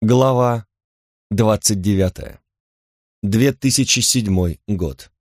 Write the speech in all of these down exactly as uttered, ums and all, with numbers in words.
Глава двадцать девятая. две тысячи седьмой год.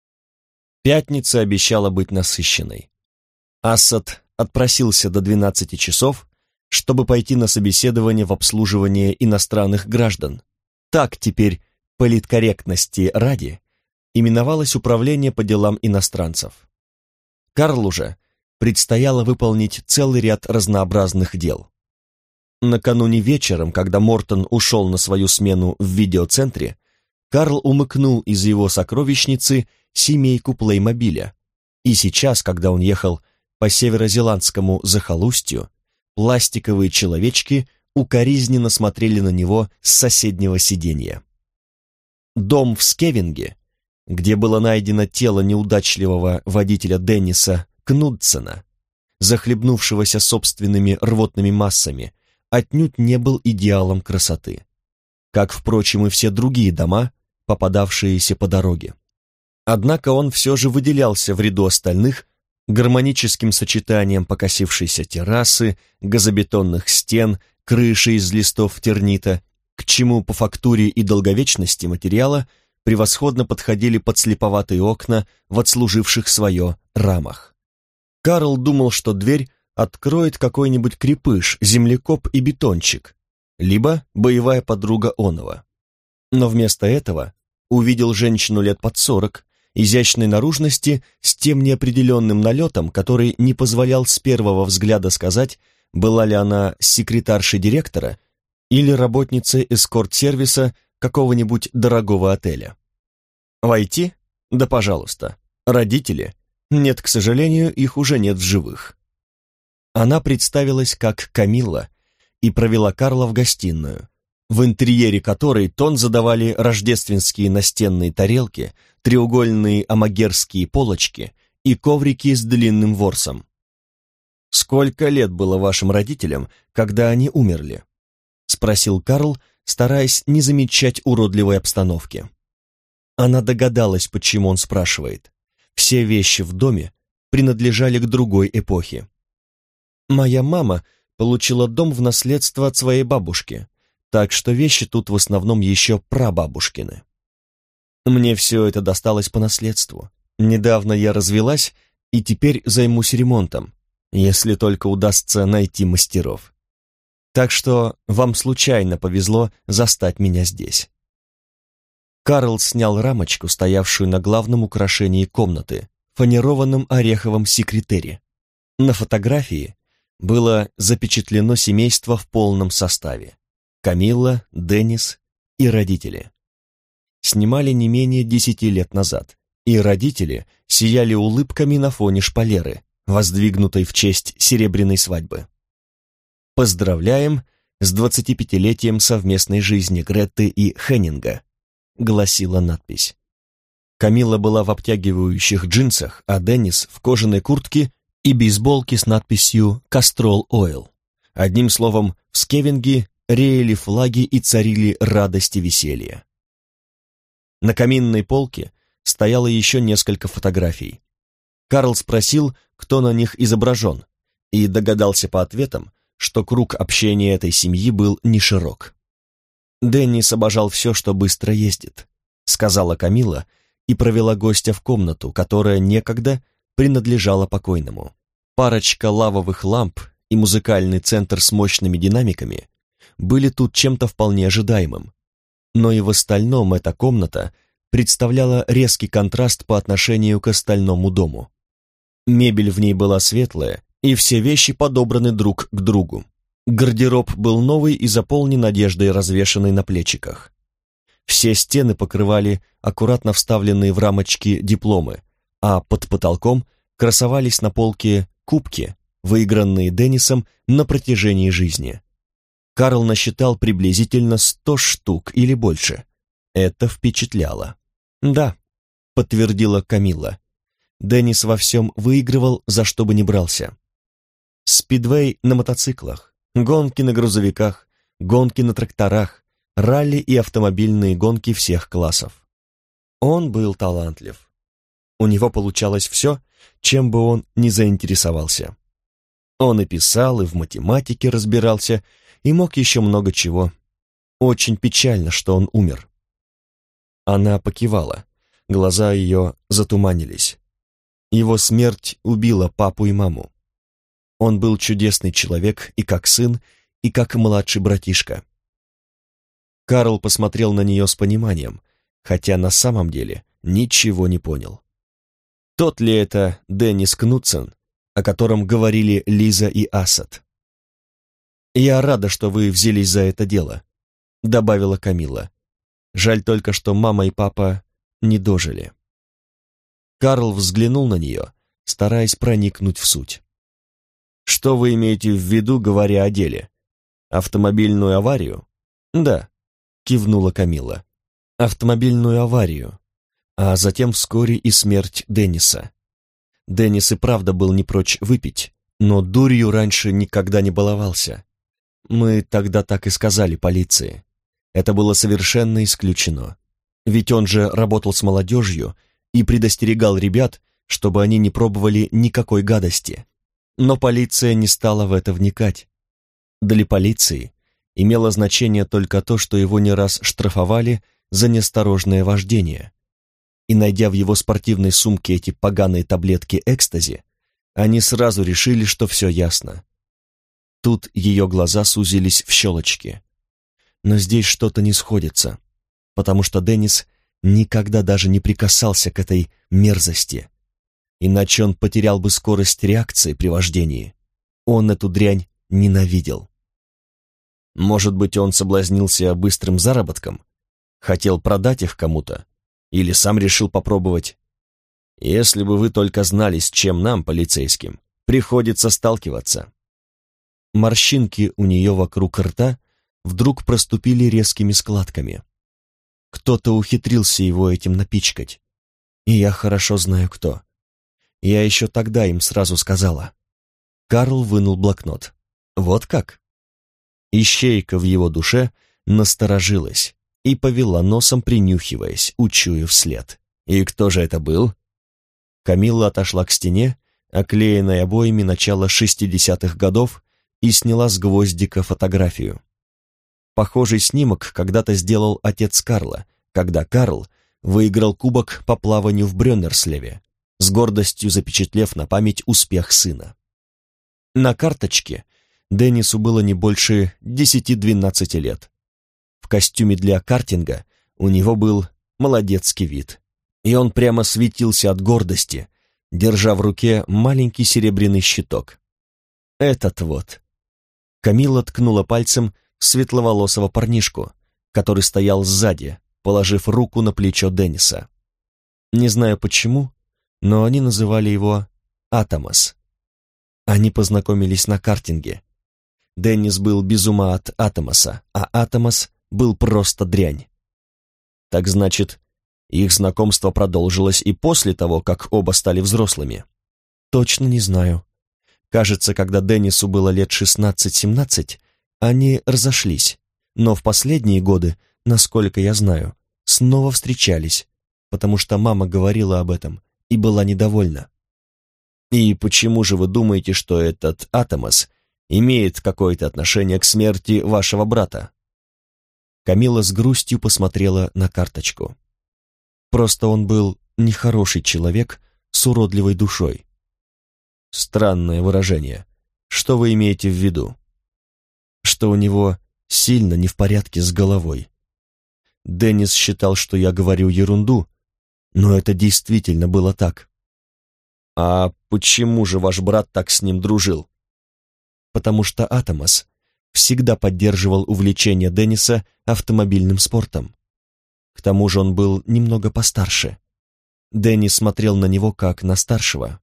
Пятница обещала быть насыщенной. Ассад отпросился до двенадцати часов, чтобы пойти на собеседование в обслуживание иностранных граждан. Так теперь, политкорректности ради, именовалось Управление по делам иностранцев. Карлу же предстояло выполнить целый ряд разнообразных дел. Накануне вечером, когда Мортон ушел на свою смену в видеоцентре, Карл умыкнул из его сокровищницы семейку плеймобиля, и сейчас, когда он ехал по северозеландскому захолустью, пластиковые человечки укоризненно смотрели на него с соседнего сиденья. Дом в Скевинге, где было найдено тело неудачливого водителя Денниса Кнудсена, захлебнувшегося собственными рвотными массами, отнюдь не был идеалом красоты, как, впрочем, и все другие дома, попадавшиеся по дороге. Однако он все же выделялся в ряду остальных гармоническим сочетанием покосившейся террасы, газобетонных стен, крыши из листов тернита, к чему по фактуре и долговечности материала превосходно подходили подслеповатые окна в отслуживших свое рамах. Карл думал, что дверь откроет какой-нибудь крепыш, землекоп и бетончик, либо боевая подруга оного. Но вместо этого увидел женщину лет под сорок, изящной наружности, с тем неопределенным налетом, который не позволял с первого взгляда сказать, была ли она секретаршей директора или работницей эскорт-сервиса какого-нибудь дорогого отеля. Войти? Да пожалуйста. Родители? Нет, к сожалению, их уже нет в живых. Она представилась как Камилла и провела Карла в гостиную, в интерьере которой тон задавали рождественские настенные тарелки, треугольные амагерские полочки и коврики с длинным ворсом. «Сколько лет было вашим родителям, когда они умерли?» — спросил Карл, стараясь не замечать уродливой обстановки. Она догадалась, почему он спрашивает. Все вещи в доме принадлежали к другой эпохе. «Моя мама получила дом в наследство от своей бабушки, так что вещи тут в основном еще прабабушкины. Мне все это досталось по наследству. Недавно я развелась и теперь займусь ремонтом, если только удастся найти мастеров. Так что вам случайно повезло застать меня здесь». Карл снял рамочку, стоявшую на главном украшении комнаты, фанерованном ореховом секретере. На фотографии было запечатлено семейство в полном составе. Камилла, Деннис и родители. Снимали не менее десяти лет назад, и родители сияли улыбками на фоне шпалеры, воздвигнутой в честь серебряной свадьбы. «Поздравляем с двадцатипятилетием совместной жизни Гретты и Хеннинга», гласила надпись. Камилла была в обтягивающих джинсах, а Деннис в кожаной куртке и бейсболке с надписью «Castrol Oil». Одним словом, в Скевинге реяли флаги и царили радость и веселье. На каминной полке стояло еще несколько фотографий. Карл спросил, кто на них изображен, и догадался по ответам, что круг общения этой семьи был не широк. «Деннис обожал все, что быстро ездит», — сказала Камилла и провела гостя в комнату, которая некогда принадлежала покойному. Парочка лавовых ламп и музыкальный центр с мощными динамиками были тут чем-то вполне ожидаемым, но и в остальном эта комната представляла резкий контраст по отношению к остальному дому. Мебель в ней была светлая, и все вещи подобраны друг к другу. Гардероб был новый и заполнен одеждой, развешанной на плечиках. Все стены покрывали аккуратно вставленные в рамочки дипломы, а под потолком красовались на полке кубки, выигранные Деннисом на протяжении жизни. Карл насчитал приблизительно сто штук или больше. Это впечатляло. «Да», — подтвердила Камилла. Деннис во всем выигрывал, за что бы ни брался. Спидвей на мотоциклах, гонки на грузовиках, гонки на тракторах, ралли и автомобильные гонки всех классов. Он был талантлив. У него получалось все, чем бы он ни заинтересовался. Он и писал, и в математике разбирался, и мог еще много чего. Очень печально, что он умер». Она покивала, глаза ее затуманились. Его смерть убила папу и маму. Он был чудесный человек и как сын, и как младший братишка. Карл посмотрел на нее с пониманием, хотя на самом деле ничего не понял. Тот ли это Деннис Кнутсен, о котором говорили Лиза и Асад? «Я рада, что вы взялись за это дело», — добавила Камилла. «Жаль только, что мама и папа не дожили». Карл взглянул на нее, стараясь проникнуть в суть. «Что вы имеете в виду, говоря о деле? Автомобильную аварию?» «Да», — кивнула Камилла. «Автомобильную аварию, а затем вскоре и смерть Денниса. Деннис и правда был не прочь выпить, но дурью раньше никогда не баловался. Мы тогда так и сказали полиции. Это было совершенно исключено. Ведь он же работал с молодежью и предостерегал ребят, чтобы они не пробовали никакой гадости. Но полиция не стала в это вникать. Для полиции имело значение только то, что его не раз штрафовали за неосторожное вождение. И найдя в его спортивной сумке эти поганые таблетки экстази, они сразу решили, что все ясно. Тут ее глаза сузились в щелочки. Но здесь что-то не сходится, потому что Деннис никогда даже не прикасался к этой мерзости. Иначе он потерял бы скорость реакции при вождении. Он эту дрянь ненавидел. Может быть, он соблазнился быстрым заработком? Хотел продать их кому-то? Или сам решил попробовать? Если бы вы только знали, с чем нам, полицейским, приходится сталкиваться. Морщинки у нее вокруг рта вдруг проступили резкими складками. Кто-то ухитрился его этим напичкать. И я хорошо знаю, кто. Я еще тогда им сразу сказала. Карл вынул блокнот. Вот как? Ищейка в его душе насторожилась и повела носом, принюхиваясь, учуяв след. И кто же это был? Камилла отошла к стене, оклеенной обоями начала шестидесятых годов, и сняла с гвоздика фотографию. Похожий снимок когда-то сделал отец Карла, когда Карл выиграл кубок по плаванию в Брённерслеве, с гордостью запечатлев на память успех сына. На карточке Деннису было не больше десяти-двенадцати лет. В костюме для картинга у него был молодецкий вид, и он прямо светился от гордости, держа в руке маленький серебряный щиток. Этот вот. Камилла ткнула пальцем в светловолосого парнишку, который стоял сзади, положив руку на плечо Денниса. Не знаю почему, но они называли его Атомас. Они познакомились на картинге. Деннис был без ума от Атомаса, а Атомас был просто дрянь. Так значит, их знакомство продолжилось и после того, как оба стали взрослыми? Точно не знаю. Кажется, когда Деннису было лет шестнадцать-семнадцать, они разошлись, но в последние годы, насколько я знаю, снова встречались, потому что мама говорила об этом и была недовольна. И почему же вы думаете, что этот Атомас имеет какое-то отношение к смерти вашего брата? Камилла с грустью посмотрела на карточку. Просто он был нехороший человек с уродливой душой. Странное выражение. Что вы имеете в виду? Что у него сильно не в порядке с головой. Деннис считал, что я говорю ерунду, но это действительно было так. А почему же ваш брат так с ним дружил? Потому что Атомас всегда поддерживал увлечение Денниса автомобильным спортом. К тому же он был немного постарше. Деннис смотрел на него как на старшего.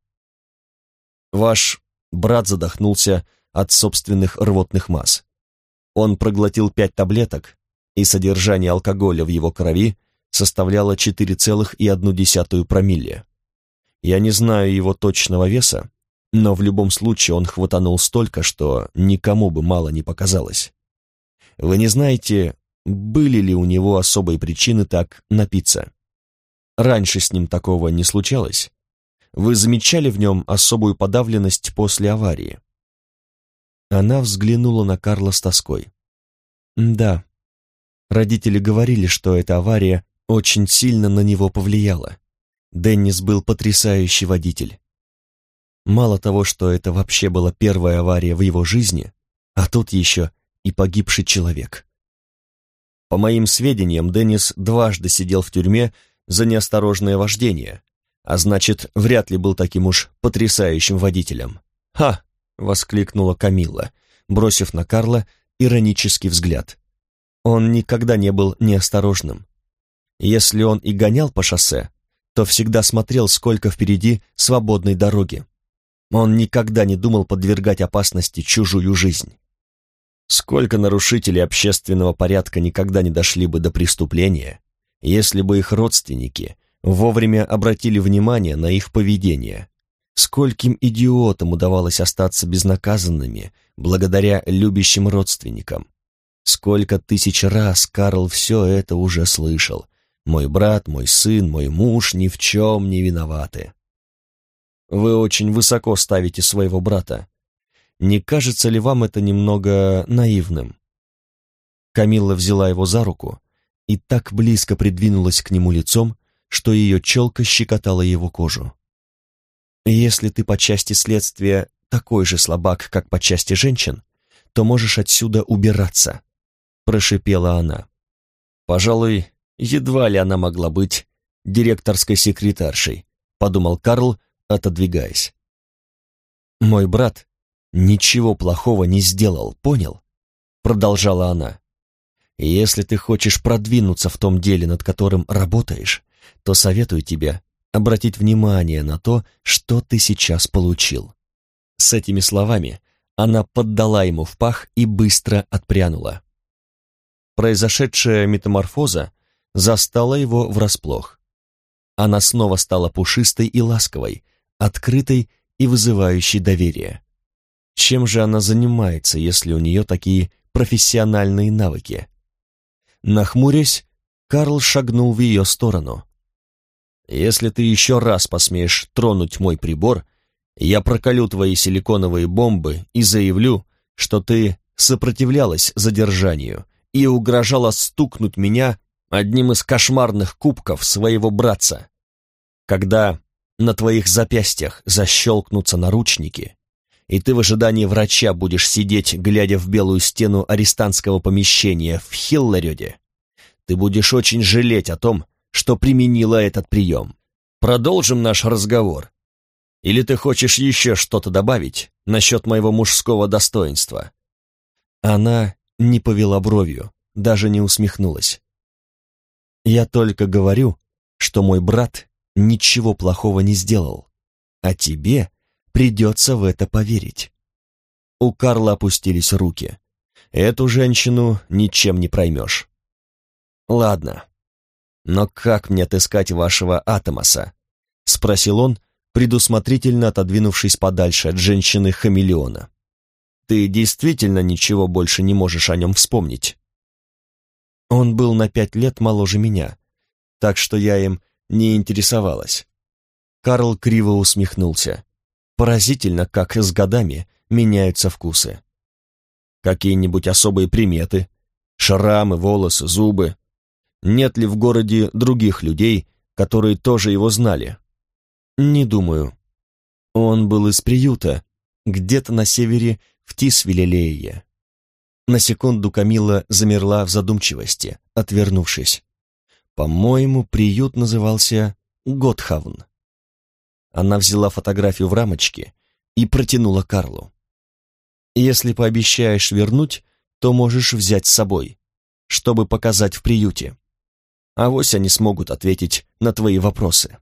Ваш брат задохнулся от собственных рвотных масс. Он проглотил пять таблеток, и содержание алкоголя в его крови составляло четыре целых одну десятую промилле. Я не знаю его точного веса, но в любом случае он хватанул столько, что никому бы мало не показалось. Вы не знаете, были ли у него особые причины так напиться? Раньше с ним такого не случалось? Вы замечали в нем особую подавленность после аварии? Она взглянула на Карла с тоской. Да, Родители говорили, что эта авария очень сильно на него повлияла. Деннис был потрясающий водитель. Мало того, что это вообще была первая авария в его жизни, а тут еще и погибший человек. По моим сведениям, Деннис дважды сидел в тюрьме за неосторожное вождение, а значит, вряд ли был таким уж потрясающим водителем. «Ха!» — воскликнула Камилла, бросив на Карла иронический взгляд. Он никогда не был неосторожным. Если он и гонял по шоссе, то всегда смотрел, сколько впереди свободной дороги. Он никогда не думал подвергать опасности чужую жизнь. Сколько нарушителей общественного порядка никогда не дошли бы до преступления, если бы их родственники вовремя обратили внимание на их поведение. Скольким идиотам удавалось остаться безнаказанными благодаря любящим родственникам. Сколько тысяч раз Карл все это уже слышал. Мой брат, мой сын, мой муж ни в чем не виноваты. Вы очень высоко ставите своего брата. Не кажется ли вам это немного наивным? Камилла взяла его за руку и так близко придвинулась к нему лицом, что ее челка щекотала его кожу. Если ты по части следствия такой же слабак, как по части женщин, то можешь отсюда убираться, прошипела она. Пожалуй, едва ли она могла быть директорской секретаршей, подумал Карл, отодвигаясь. Мой брат ничего плохого не сделал, понял? Продолжала она. Если ты хочешь продвинуться в том деле, над которым работаешь, то советую тебе обратить внимание на то, что ты сейчас получил. С этими словами она поддала ему в пах и быстро отпрянула. Произошедшая метаморфоза застала его врасплох. Она снова стала пушистой и ласковой, открытой и вызывающей доверие. Чем же она занимается, если у нее такие профессиональные навыки? Нахмурясь, Карл шагнул в ее сторону. «Если ты еще раз посмеешь тронуть мой прибор, я проколю твои силиконовые бомбы и заявлю, что ты сопротивлялась задержанию и угрожала стукнуть меня одним из кошмарных кубков своего братца. Когда на твоих запястьях защелкнутся наручники, и ты в ожидании врача будешь сидеть, глядя в белую стену арестантского помещения в Хиллареде, ты будешь очень жалеть о том, что применила этот прием. Продолжим наш разговор. Или ты хочешь еще что-то добавить насчет моего мужского достоинства?» Она не повела бровью, даже не усмехнулась. «Я только говорю, что мой брат ничего плохого не сделал, а тебе придется в это поверить». У Карла опустились руки. Эту женщину ничем не проймешь. «Ладно, но как мне отыскать вашего Атомаса?» — спросил он, предусмотрительно отодвинувшись подальше от женщины-хамелеона. «Ты действительно ничего больше не можешь о нем вспомнить?» Он был на пять лет моложе меня, так что я им не интересовалась. Карл криво усмехнулся. Поразительно, как с годами меняются вкусы. «Какие-нибудь особые приметы? Шрамы, волосы, зубы? Нет ли в городе других людей, которые тоже его знали?» «Не думаю. Он был из приюта, где-то на севере в Тисвилелее». На секунду Камилла замерла в задумчивости, отвернувшись. «По-моему, приют назывался Готхавн». Она взяла фотографию в рамочке и протянула Карлу. «Если пообещаешь вернуть, то можешь взять с собой, чтобы показать в приюте. Авось они смогут ответить на твои вопросы».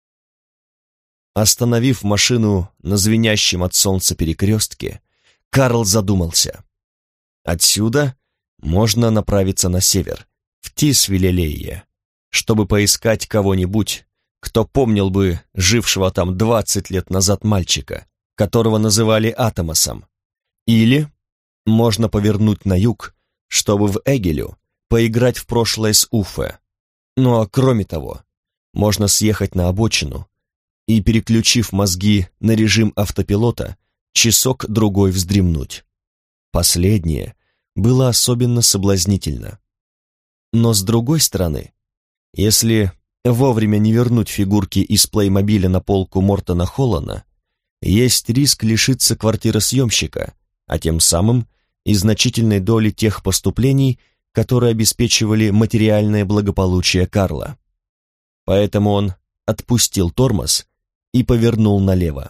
Остановив машину на звенящем от солнца перекрестке, Карл задумался. Отсюда можно направиться на север, в Тисвилелее, чтобы поискать кого-нибудь, кто помнил бы жившего там двадцать лет назад мальчика, которого называли Атомасом. Или можно повернуть на юг, чтобы в Эгелю поиграть в прошлое с Уфе. Ну а кроме того, можно съехать на обочину и, переключив мозги на режим автопилота, часок-другой вздремнуть. Последнее было особенно соблазнительно. Но с другой стороны, если вовремя не вернуть фигурки из плеймобиля на полку Мортона Холлана, есть риск лишиться квартиры съемщика, а тем самым и значительной доли тех поступлений, которые обеспечивали материальное благополучие Карла. Поэтому он отпустил тормоз и повернул налево.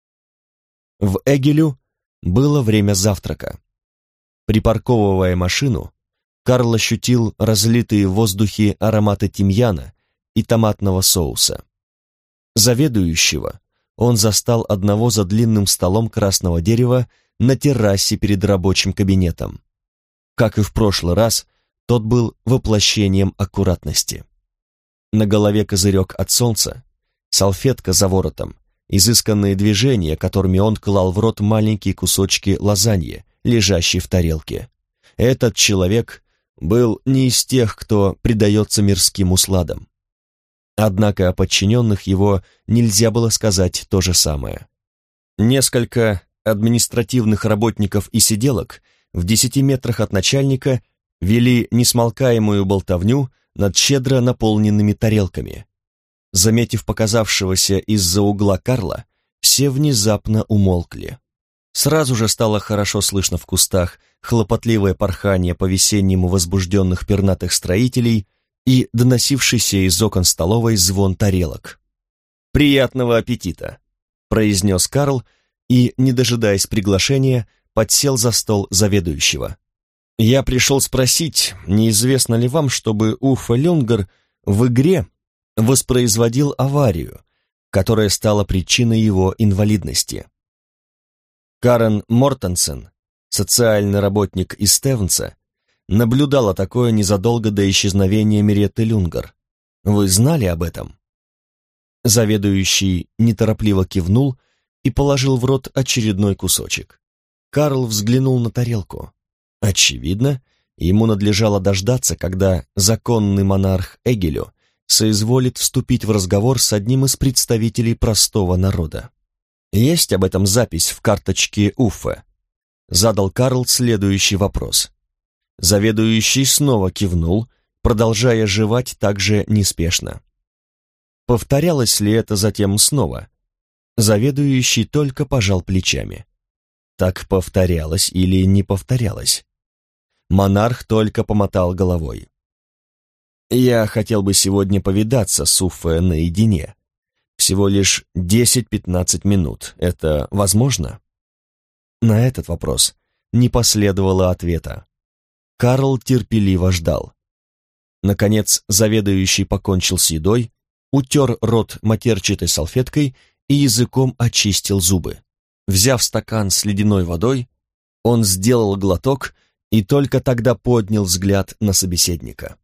В Эгелю было время завтрака. Припарковывая машину, Карл ощутил разлитые в воздухе ароматы тимьяна и томатного соуса. Заведующего он застал одного за длинным столом красного дерева на террасе перед рабочим кабинетом. Как и в прошлый раз, тот был воплощением аккуратности. На голове козырек от солнца, салфетка за воротом, изысканные движения, которыми он клал в рот маленькие кусочки лазаньи, лежащей в тарелке. Этот человек был не из тех, кто предается мирским усладам. Однако о подчиненных его нельзя было сказать то же самое. Несколько административных работников и сиделок в десяти метрах от начальника вели несмолкаемую болтовню над щедро наполненными тарелками. Заметив показавшегося из-за угла Карла, все внезапно умолкли. Сразу же стало хорошо слышно в кустах хлопотливое порхание по-весеннему возбужденных пернатых строителей и доносившийся из окон столовой звон тарелок. «Приятного аппетита!» — произнес Карл и, не дожидаясь приглашения, подсел за стол заведующего. «Я пришел спросить, неизвестно ли вам, чтобы Уффе Люнгер в игре воспроизводил аварию, которая стала причиной его инвалидности?» Карен Мортенсен, социальный работник из Стевенса, наблюдала такое незадолго до исчезновения Меретты Люнгер. Вы знали об этом? Заведующий неторопливо кивнул и положил в рот очередной кусочек. Карл взглянул на тарелку. Очевидно, ему надлежало дождаться, когда законный монарх Эгелю соизволит вступить в разговор с одним из представителей простого народа. «Есть об этом запись в карточке Уффе?» Задал Карл следующий вопрос. Заведующий снова кивнул, продолжая жевать так же неспешно. Повторялось ли это затем снова? Заведующий только пожал плечами. Так повторялось или не повторялось? Монарх только помотал головой. «Я хотел бы сегодня повидаться с Уффе наедине. Всего лишь десять-пятнадцать минут. Это возможно?» На этот вопрос не последовало ответа. Карл терпеливо ждал. Наконец, заведующий покончил с едой, утер рот матерчатой салфеткой и языком очистил зубы. Взяв стакан с ледяной водой, он сделал глоток и только тогда поднял взгляд на собеседника.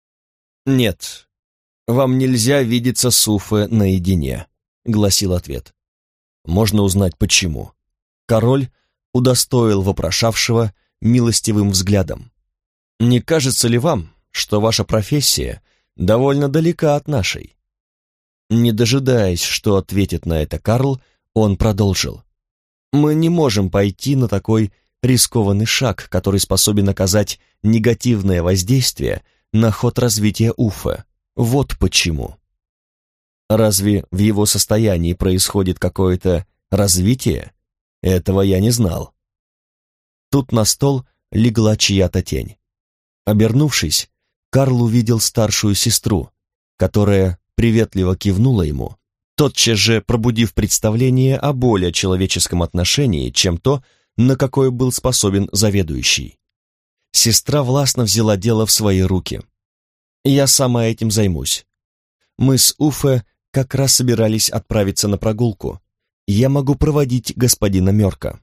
«Нет, вам нельзя видеться с Уффе наедине», — гласил ответ. «Можно узнать, почему». Король удостоил вопрошавшего милостивым взглядом. «Не кажется ли вам, что ваша профессия довольно далека от нашей?» Не дожидаясь, что ответит на это Карл, он продолжил. «Мы не можем пойти на такой рискованный шаг, который способен оказать негативное воздействие на ход развития Уффе. Вот почему». «Разве в его состоянии происходит какое-то развитие? Этого я не знал». Тут на стол легла чья-то тень. Обернувшись, Карл увидел старшую сестру, которая приветливо кивнула ему, тотчас же пробудив представление о более человеческом отношении, чем то, на какое был способен заведующий. Сестра властно взяла дело в свои руки. «Я сама этим займусь. Мы с Уффе как раз собирались отправиться на прогулку. Я могу проводить господина Мёрка».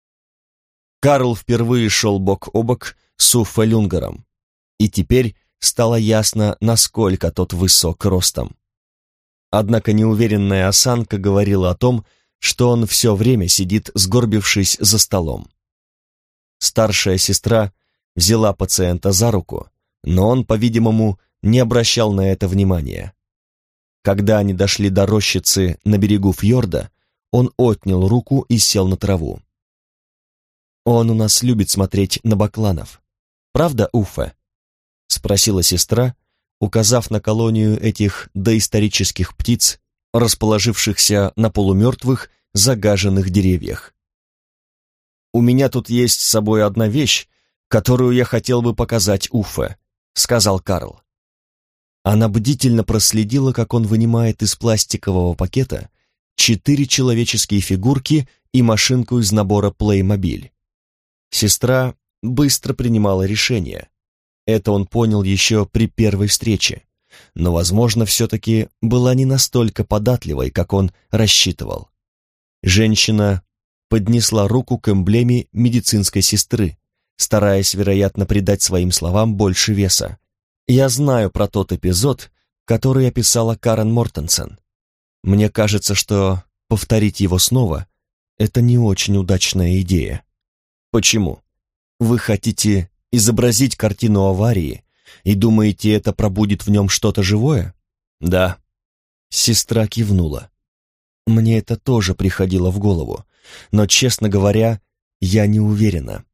Карл впервые шел бок о бок с Уффе Люнгером, и теперь стало ясно, насколько тот высок ростом. Однако неуверенная осанка говорила о том, что он все время сидит, сгорбившись за столом. Старшая сестра взяла пациента за руку, но он, по-видимому, не обращал на это внимания. Когда они дошли до рощицы на берегу фьорда, он отнял руку и сел на траву. «Он у нас любит смотреть на бакланов. Правда, Уффе?» — спросила сестра, указав на колонию этих доисторических птиц, расположившихся на полумертвых, загаженных деревьях. «У меня тут есть с собой одна вещь, которую я хотел бы показать Уффе», — сказал Карл. Она бдительно проследила, как он вынимает из пластикового пакета четыре человеческие фигурки и машинку из набора Playmobil. Сестра быстро принимала решение. Это он понял еще при первой встрече, но, возможно, все-таки была не настолько податливой, как он рассчитывал. Женщина поднесла руку к эмблеме медицинской сестры, стараясь, вероятно, придать своим словам больше веса. «Я знаю про тот эпизод, который описала Карен Мортенсен. Мне кажется, что повторить его снова — это не очень удачная идея». «Почему? Вы хотите изобразить картину аварии и думаете, это пробудит в нем что-то живое?» «Да». Сестра кивнула. «Мне это тоже приходило в голову, но, честно говоря, я не уверена».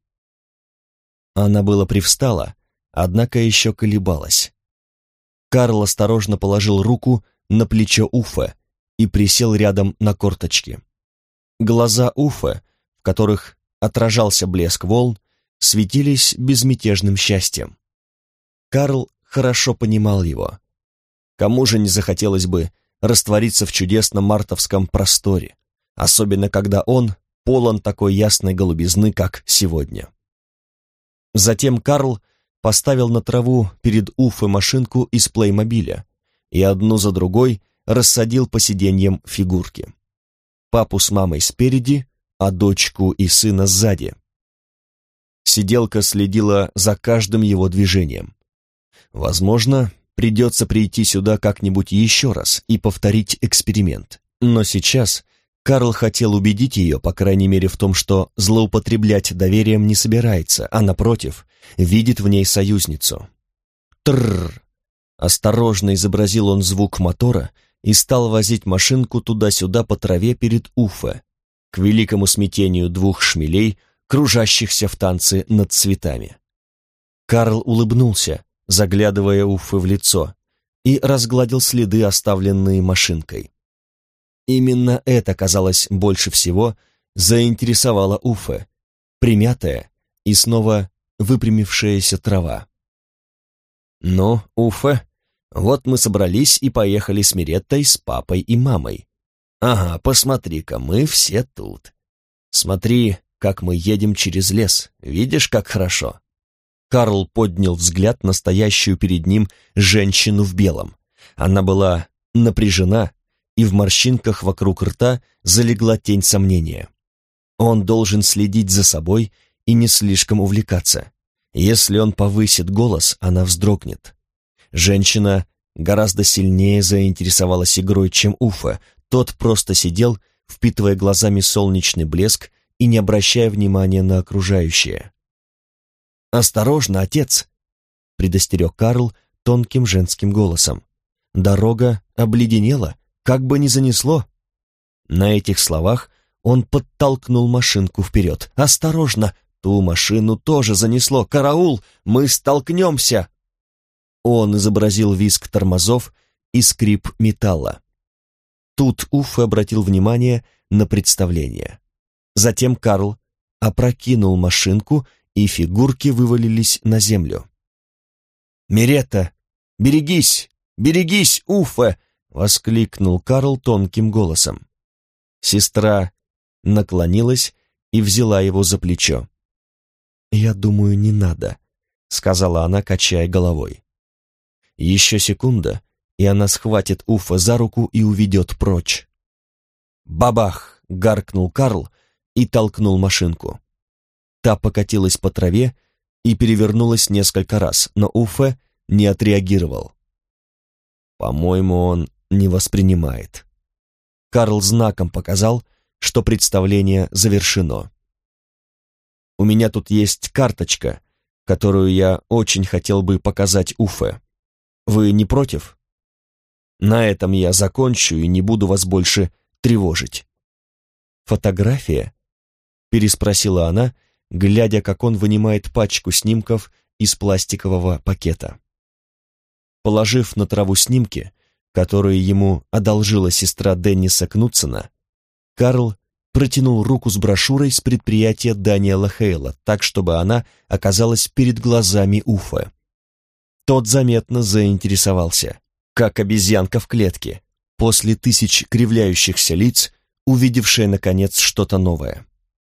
Она было привстала, однако еще колебалась. Карл осторожно положил руку на плечо Уффе и присел рядом на корточки. Глаза Уффе, в которых отражался блеск волн, светились безмятежным счастьем. Карл хорошо понимал его. Кому же не захотелось бы раствориться в чудесном мартовском просторе, особенно когда он полон такой ясной голубизны, как сегодня. Затем Карл поставил на траву перед Уффе машинку из плеймобиля и одну за другой рассадил по сиденьям фигурки. Папу с мамой спереди, а дочку и сына сзади. Сиделка следила за каждым его движением. Возможно, придется прийти сюда как-нибудь еще раз и повторить эксперимент. Но сейчас Карл хотел убедить ее, по крайней мере, в том, что злоупотреблять доверием не собирается, а, напротив, видит в ней союзницу. Трррр! Осторожно изобразил он звук мотора и стал возить машинку туда-сюда по траве перед Уффе, к великому смятению двух шмелей, кружащихся в танце над цветами. Карл улыбнулся, заглядывая Уффе в лицо, и разгладил следы, оставленные машинкой. Именно это, казалось, больше всего заинтересовало Уффе, примятая и снова выпрямившаяся трава. «Ну, Уффе, вот мы собрались и поехали с Миреттой, с папой и мамой. Ага, посмотри-ка, мы все тут. Смотри, как мы едем через лес, видишь, как хорошо?» Карл поднял взгляд на стоящую перед ним женщину в белом. Она была напряжена, и в морщинках вокруг рта залегла тень сомнения. Он должен следить за собой и не слишком увлекаться. Если он повысит голос, она вздрогнет. Женщина гораздо сильнее заинтересовалась игрой, чем Уффе. Тот просто сидел, впитывая глазами солнечный блеск и не обращая внимания на окружающее. «Осторожно, отец!» — предостерег Карл тонким женским голосом. «Дорога обледенела, как бы ни занесло». На этих словах он подтолкнул машинку вперед. «Осторожно! Ту машину тоже занесло! Караул! Мы столкнемся!» Он изобразил визг тормозов и скрип металла. Тут Уффе обратил внимание на представление. Затем Карл опрокинул машинку, и фигурки вывалились на землю. «Миретта, берегись! Берегись, Уффе!» — воскликнул Карл тонким голосом. Сестра наклонилась и взяла его за плечо. «Я думаю, не надо», — сказала она, качая головой. Еще секунда, и она схватит Уффе за руку и уведет прочь. «Бабах!» — гаркнул Карл и толкнул машинку. Та покатилась по траве и перевернулась несколько раз, но Уффе не отреагировал. «По-моему, он не воспринимает». Карл знаком показал, что представление завершено. «У меня тут есть карточка, которую я очень хотел бы показать Уффе. Вы не против? На этом я закончу и не буду вас больше тревожить». «Фотография?» — переспросила она, глядя, как он вынимает пачку снимков из пластикового пакета. Положив на траву снимки, которые ему одолжила сестра Денниса Кнутсена, Карл протянул руку с брошюрой с предприятия Даниэла Хейла, так, чтобы она оказалась перед глазами Уффе. Тот заметно заинтересовался, как обезьянка в клетке, после тысяч кривляющихся лиц, увидевшая, наконец, что-то новое.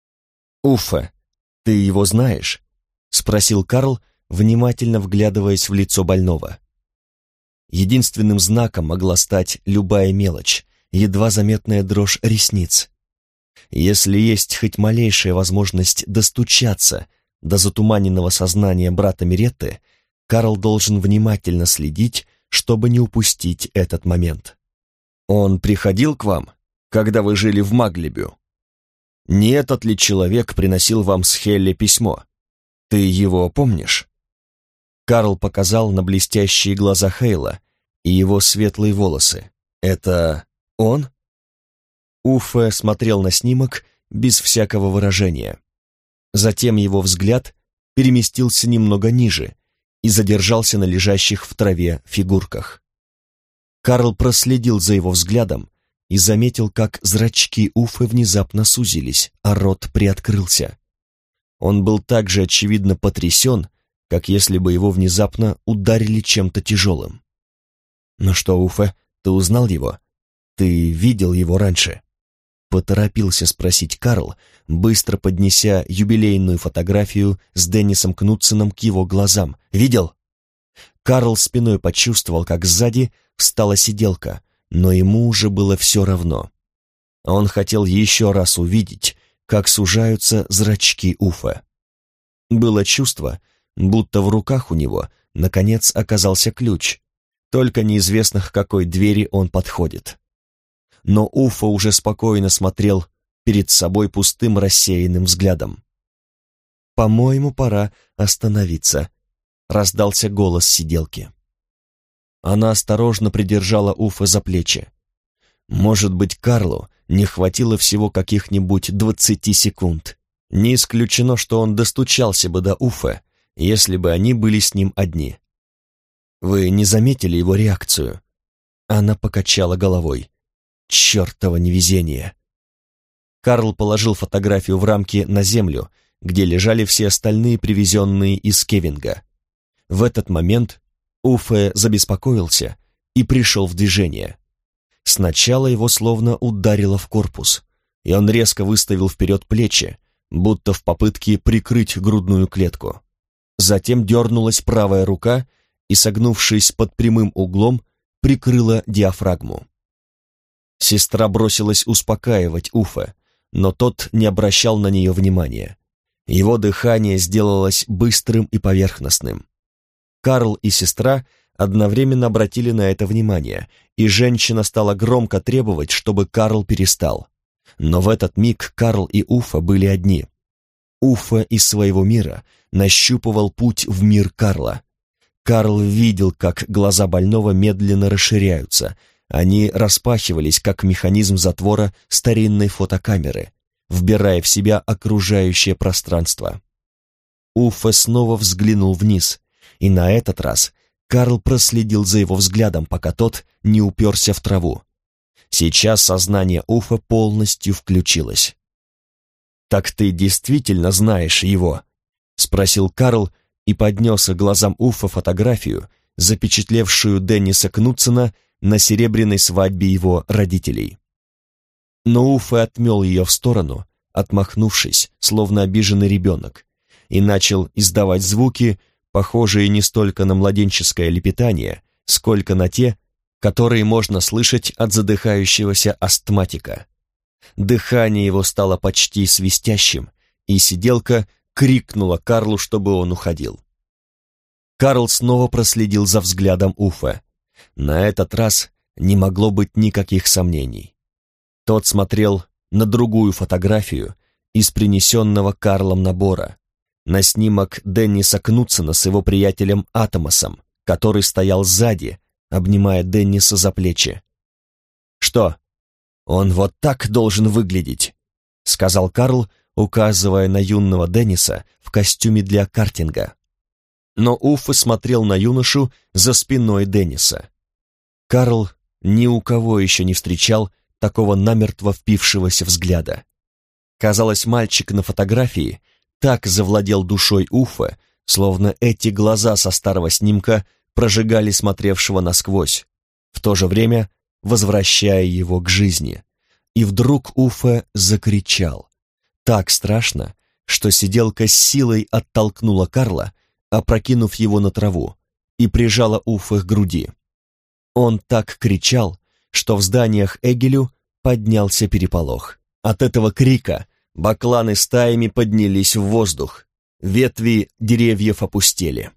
«Уффе, ты его знаешь?» — спросил Карл, внимательно вглядываясь в лицо больного. Единственным знаком могла стать любая мелочь, едва заметная дрожь ресниц. Если есть хоть малейшая возможность достучаться до затуманенного сознания брата Миретты, Карл должен внимательно следить, чтобы не упустить этот момент. «Он приходил к вам, когда вы жили в Маглибю? Не этот ли человек приносил вам с Хелли письмо? Ты его помнишь?» Карл показал на блестящие глаза Хейла и его светлые волосы. «Это он?» Уффе смотрел на снимок без всякого выражения. Затем его взгляд переместился немного ниже и задержался на лежащих в траве фигурках. Карл проследил за его взглядом и заметил, как зрачки Уффе внезапно сузились, а рот приоткрылся. Он был так же очевидно потрясен, как если бы его внезапно ударили чем-то тяжелым. «Ну что, Уффе, ты узнал его? Ты видел его раньше?» Поторопился спросить Карл, быстро поднеся юбилейную фотографию с Деннисом Кнутсеном к его глазам. «Видел?» Карл спиной почувствовал, как сзади встала сиделка, но ему уже было все равно. Он хотел еще раз увидеть, как сужаются зрачки Уффе. Было чувство, будто в руках у него, наконец, оказался ключ, только неизвестно, к какой двери он подходит. Но Уффе уже спокойно смотрел перед собой пустым рассеянным взглядом. «По-моему, пора остановиться», — раздался голос сиделки. Она осторожно придержала Уффе за плечи. Может быть, Карлу не хватило всего каких-нибудь двадцати секунд. Не исключено, что он достучался бы до Уффе, если бы они были с ним одни. «Вы не заметили его реакцию?» Она покачала головой. «Чертово невезение!» Карл положил фотографию в рамки на землю, где лежали все остальные, привезенные из Кевинга. В этот момент Уффе забеспокоился и пришел в движение. Сначала его словно ударило в корпус, и он резко выставил вперед плечи, будто в попытке прикрыть грудную клетку. Затем дернулась правая рука и, согнувшись под прямым углом, прикрыла диафрагму. Сестра бросилась успокаивать Уффе, но тот не обращал на нее внимания. Его дыхание сделалось быстрым и поверхностным. Карл и сестра одновременно обратили на это внимание, и женщина стала громко требовать, чтобы Карл перестал. Но в этот миг Карл и Уффе были одни. Уффе из своего мира нащупывал путь в мир Карла. Карл видел, как глаза больного медленно расширяются. Они распахивались, как механизм затвора старинной фотокамеры, вбирая в себя окружающее пространство. Уффе снова взглянул вниз, и на этот раз Карл проследил за его взглядом, пока тот не уперся в траву. Сейчас сознание Уффе полностью включилось. «Так ты действительно знаешь его?» — спросил Карл и поднес к глазам Уффе фотографию, запечатлевшую Денниса Кнутсена на серебряной свадьбе его родителей. Но Уффе отмел ее в сторону, отмахнувшись, словно обиженный ребенок, и начал издавать звуки, похожие не столько на младенческое лепетание, сколько на те, которые можно слышать от задыхающегося астматика. Дыхание его стало почти свистящим, и сиделка крикнула Карлу, чтобы он уходил. Карл снова проследил за взглядом Уффе. На этот раз не могло быть никаких сомнений. Тот смотрел на другую фотографию из принесенного Карлом набора, на снимок Денниса Кнутсена с его приятелем Атомасом, который стоял сзади, обнимая Денниса за плечи. «Что, он вот так должен выглядеть?» — сказал Карл, указывая на юного Денниса в костюме для картинга. но Уффе смотрел на юношу за спиной Денниса. Карл ни у кого еще не встречал такого намертво впившегося взгляда. Казалось, мальчик на фотографии так завладел душой Уффе, словно эти глаза со старого снимка прожигали смотревшего насквозь, в то же время возвращая его к жизни. И вдруг Уффе закричал. Так страшно, что сиделка с силой оттолкнула Карла, опрокинув его на траву, и прижала Уффе к груди. Он так кричал, что в зданиях Эгелю поднялся переполох. От этого крика бакланы стаями поднялись в воздух, ветви деревьев опустели.